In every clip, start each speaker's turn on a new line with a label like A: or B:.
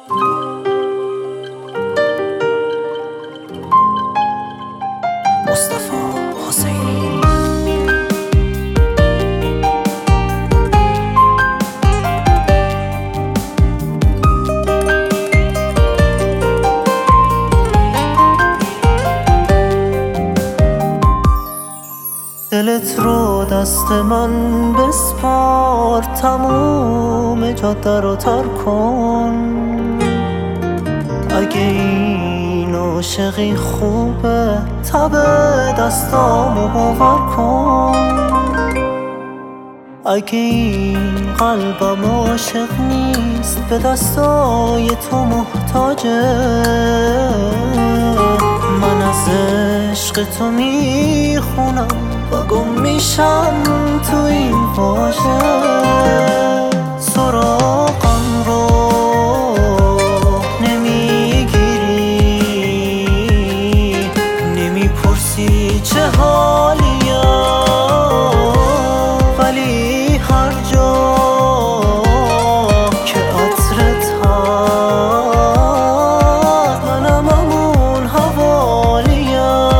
A: مصطفی حسینی.
B: دلت رو دست من بسپار، تموم جاده رو تر کن. اگه این عاشقی خوبه تب دستامو باور کن. اگه این قلبم عاشق نیست به دستای تو محتاجه. من از عشق تو میخونم و گم میشم تو این واژه. سراغم رو نمیگیری، نمیپرسی چه حالیم، ولی هر جا که عطرت هست منم همون حوالیم.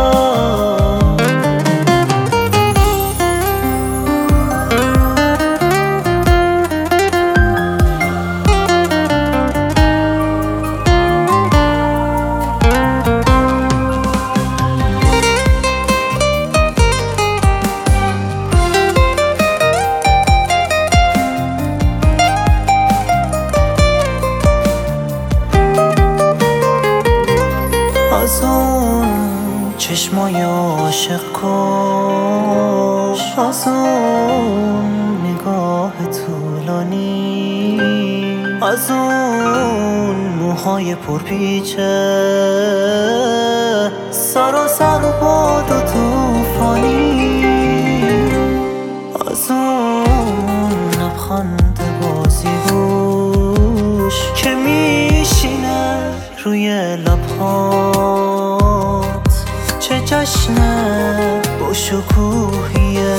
B: از اون چشمای عاشق کش، از اون نگاه طولانی، از اون موهای پرپیچه سراسر باد و توفانی، از اون لبخند بازیگوش که میشینه روی لبهات. چه جشن با شکوهیه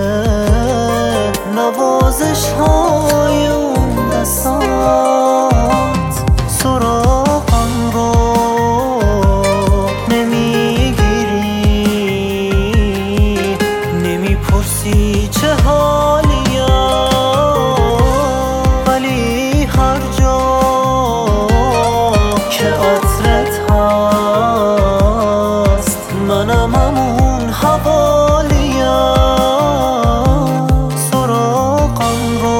B: نوازش های اون دستات. سراغم رو نمیگیری، نمیپرسی چه حالیم، ولی هر جا که عطرت هست منم همون حوالیم. سراغم رو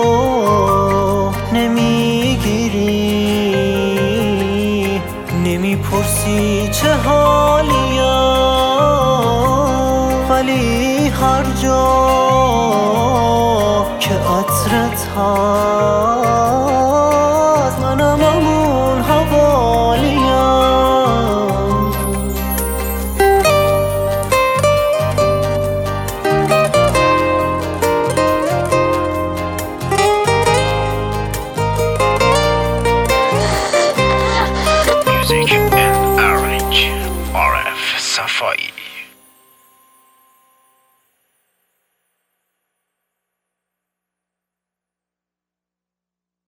B: نمیگیری، نمیپرسی چه حالیم، ولی هر جا که عطرت هست منم همون حوالیم.
A: Music and Orange RF Safai.